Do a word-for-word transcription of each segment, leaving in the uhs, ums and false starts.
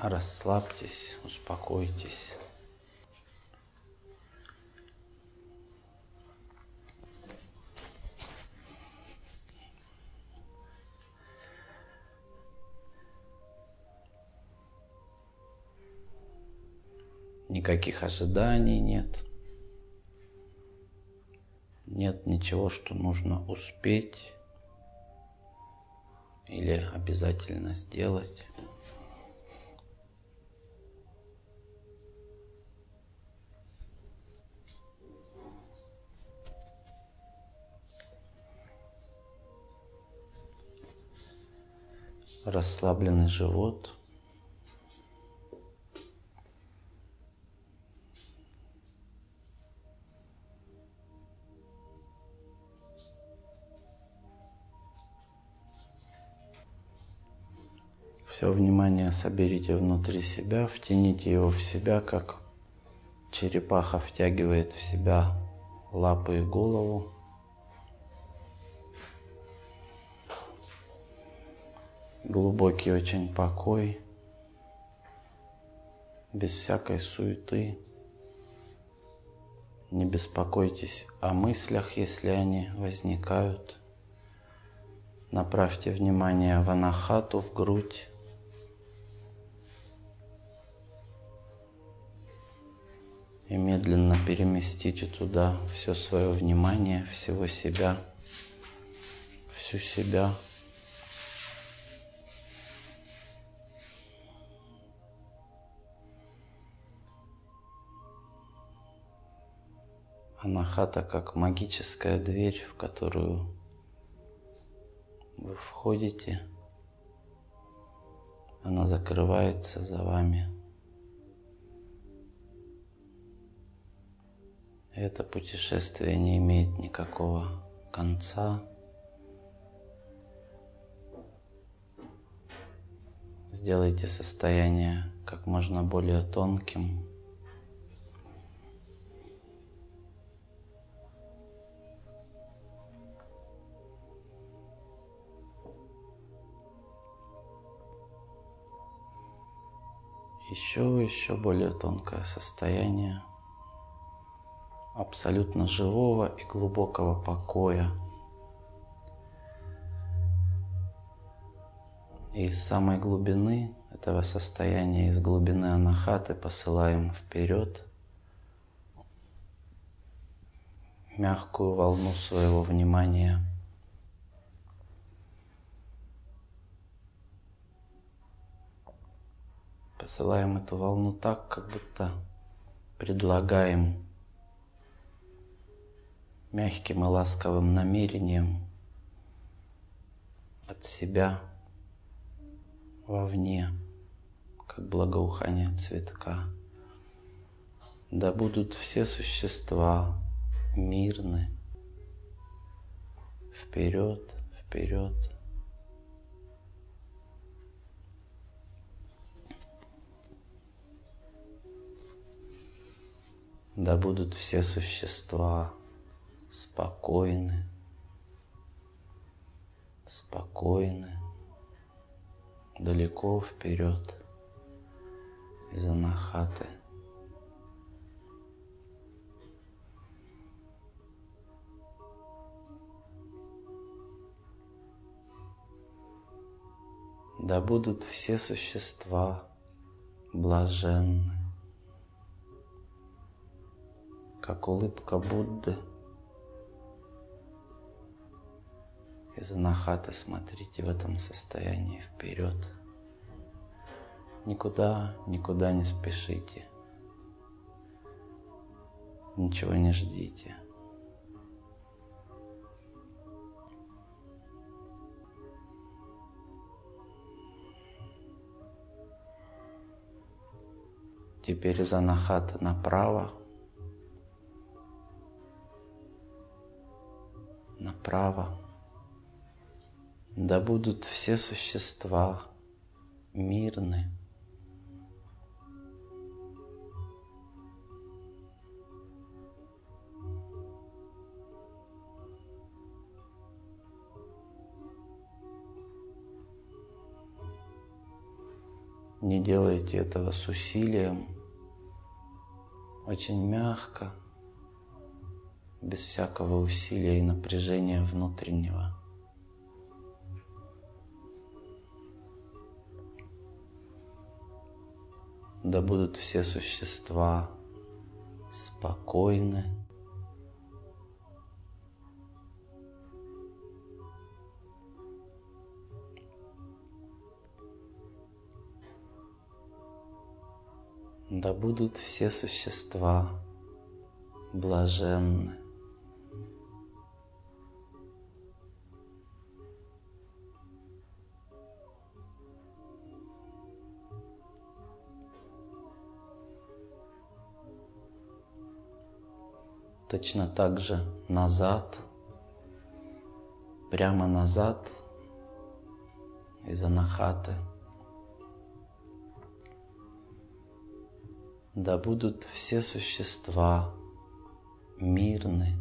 Расслабьтесь, успокойтесь. Никаких ожиданий нет. Нет ничего, что нужно успеть или обязательно сделать. Расслабленный живот. Все внимание соберите внутри себя, втяните его в себя, как черепаха втягивает в себя лапы и голову. Глубокий очень покой, без всякой суеты. Не беспокойтесь о мыслях, если они возникают. Направьте внимание в анахату, в грудь. И медленно переместите туда все свое внимание, всего себя, всю себя. Анахата как магическая дверь, в которую вы входите. Она закрывается за вами. Это путешествие не имеет никакого конца. Сделайте состояние как можно более тонким. Еще, еще более тонкое состояние абсолютно живого и глубокого покоя. И из самой глубины этого состояния, из глубины анахаты посылаем вперед мягкую волну своего внимания. Посылаем эту волну так, как будто предлагаем мягким и ласковым намерением от себя вовне, как благоухание цветка. Да будут все существа мирны. Вперед, вперед. Да будут все существа спокойны, спокойны, далеко вперед из анахаты. Да будут все существа блаженны, как улыбка Будды. Из анахаты смотрите в этом состоянии вперед. Никуда, никуда не спешите. Ничего не ждите. Теперь из анахаты направо. Направо. Да будут все существа мирны. Не делайте этого с усилием, очень мягко, без всякого усилия и напряжения внутреннего. Да будут все существа спокойны, да будут все существа блаженны. Точно так же назад, прямо назад из анахаты. Да будут все существа мирны.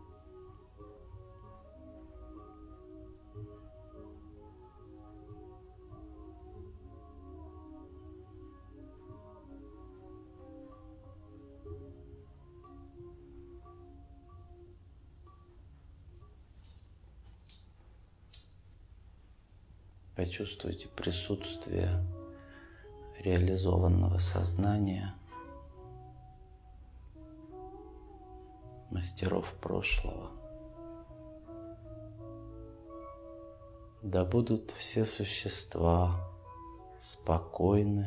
Почувствуйте присутствие реализованного сознания, мастеров прошлого. Да будут все существа спокойны,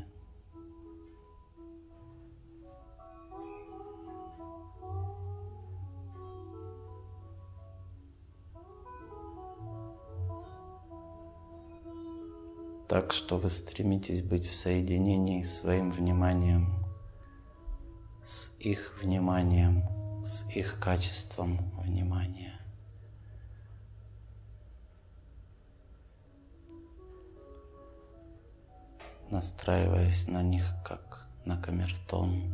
так что вы стремитесь быть в соединении своим вниманием с их вниманием, с их качеством внимания. Настраиваясь на них, как на камертон.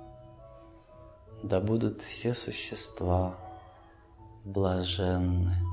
Да будут все существа блаженны.